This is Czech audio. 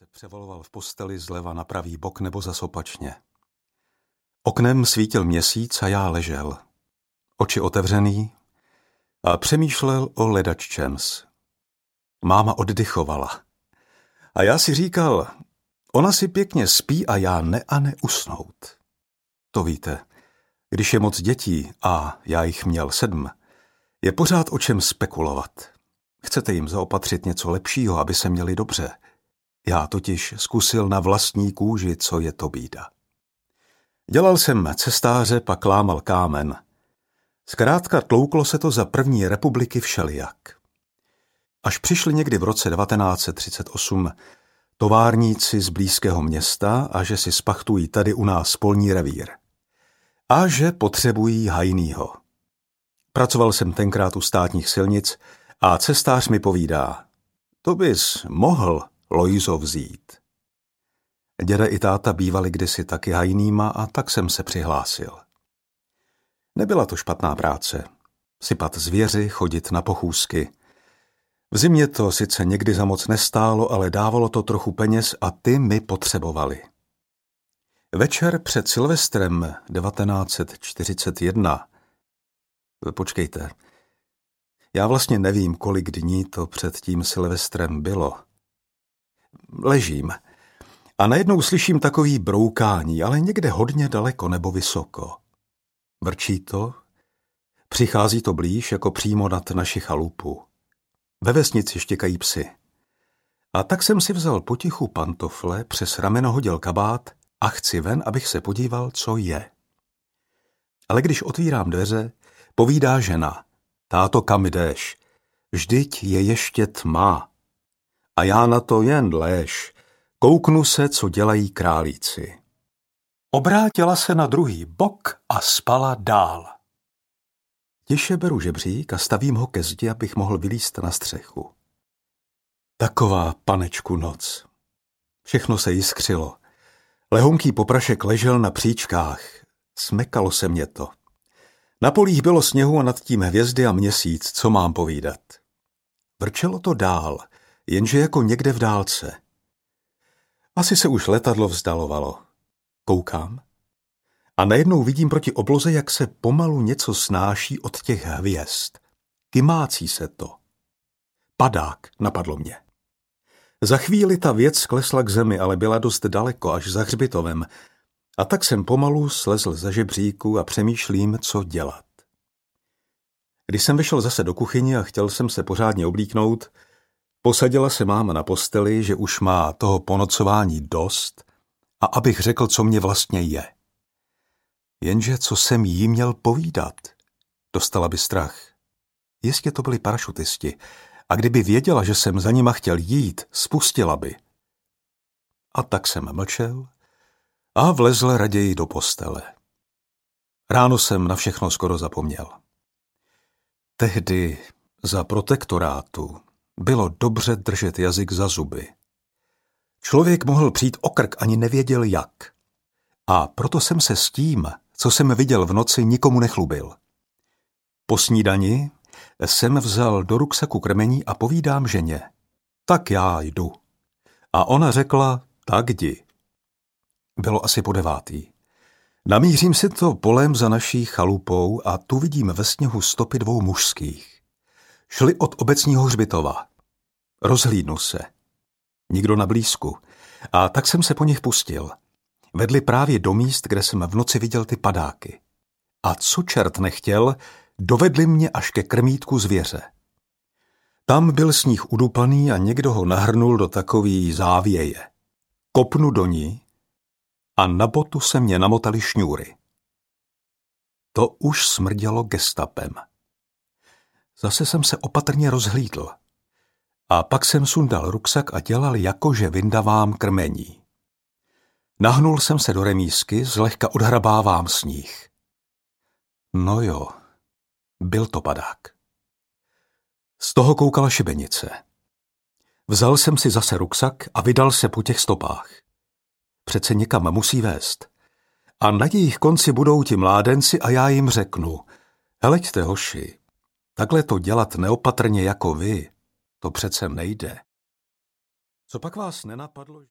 se převaloval v posteli zleva na pravý bok nebo zas opačně. Oknem svítil měsíc a já ležel, oči otevřený, a přemýšlel o ledaččems. Máma oddychovala. A já si říkal, ona si pěkně spí a já ne a neusnout. To víte, když je moc dětí, a já jich měl 7, je pořád o čem spekulovat. Chcete jim zaopatřit něco lepšího, aby se měli dobře. Já totiž zkusil na vlastní kůži, co je to bída. Dělal jsem cestáře, pak lámal kámen. Zkrátka tlouklo se to za první republiky všelijak. Až přišli někdy v roce 1938 továrníci z blízkého města a že si spachtují tady u nás polní revír. A že potřebují hajnýho. Pracoval jsem tenkrát u státních silnic a cestář mi povídá, to bys mohl, Lojzo, vzít. Děda i táta bývali kdysi taky hajnýma a tak jsem se přihlásil. Nebyla to špatná práce. Sypat zvěři, chodit na pochůzky. V zimě to sice někdy za moc nestálo, ale dávalo to trochu peněz a ty mi potřebovali. Večer před Silvestrem 1941. Počkejte. Já vlastně nevím, kolik dní to před tím Silvestrem bylo. Ležím a najednou slyším takový broukání, ale někde hodně daleko nebo vysoko. Vrčí to, přichází to blíž jako přímo nad naši chalupu. Ve vesnici štěkají psy. A tak jsem si vzal potichu pantofle, přes rameno hodil kabát a chci ven, abych se podíval, co je. Ale když otvírám dveře, povídá žena, táto, kam jdeš? Vždyť je ještě tma. A já na to jen lež, kouknu se, co dělají králíci. Obrátila se na druhý bok a spala dál. Tiše beru žebřík a stavím ho ke zdi, abych mohl vylízt na střechu. Taková, panečku, noc. Všechno se jiskřilo. Lehonký poprašek ležel na příčkách. Smekalo se mě to. Na polích bylo sněhu a nad tím hvězdy a měsíc, co mám povídat. Vrčelo to dál, jenže jako někde v dálce. Asi se už letadlo vzdalovalo. Koukám a najednou vidím proti obloze, jak se pomalu něco snáší od těch hvězd. Kymácí se to. Padák, napadlo mě. Za chvíli ta věc sklesla k zemi, ale byla dost daleko, až za hřbitovem, a tak jsem pomalu slezl ze žebříku a přemýšlím, co dělat. Když jsem vyšel zase do kuchyně a chtěl jsem se pořádně oblíknout, posadila se máma na posteli, že už má toho ponocování dost a abych řekl, co mě vlastně je. Jenže co jsem jí měl povídat? Dostala by strach. Jistě to byli parašutisti a kdyby věděla, že jsem za nima chtěl jít, spustila by. A tak jsem mlčel a vlezl raději do postele. Ráno jsem na všechno skoro zapomněl. Tehdy za protektorátu bylo dobře držet jazyk za zuby. Člověk mohl přijít o krk, ani nevěděl jak. A proto jsem se s tím, co jsem viděl v noci, nikomu nechlubil. Po snídani jsem vzal do ruksaku krmení a povídám ženě. Tak já jdu. A ona řekla, tak jdi. Bylo asi po 9. Namířím si to polem za naší chalupou a tu vidím ve sněhu stopy 2 mužských. Šli od obecního hřbitova. Rozhlídnu se. Nikdo na blízku. A tak jsem se po nich pustil. Vedli právě do míst, kde jsem v noci viděl ty padáky. A co čert nechtěl, dovedli mě až ke krmítku zvěře. Tam byl sníh udupaný a někdo ho nahrnul do takový závěje. Kopnu do ní a na botu se mě namotali šňůry. To už smrdělo gestapem. Zase jsem se opatrně rozhlídl. A pak jsem sundal ruksak a dělal jako, že vyndavám krmení. Nahnul jsem se do remízky, zlehka odhrabávám sníh. No jo, byl to padák. Z toho koukala šibenice. Vzal jsem si zase ruksak a vydal se po těch stopách. Přece někam musí vést. A na jejich konci budou ti mládenci a já jim řeknu, heleďte, hoši, takhle to dělat neopatrně jako vy, to přece nejde. Co pak vás nenapadlo?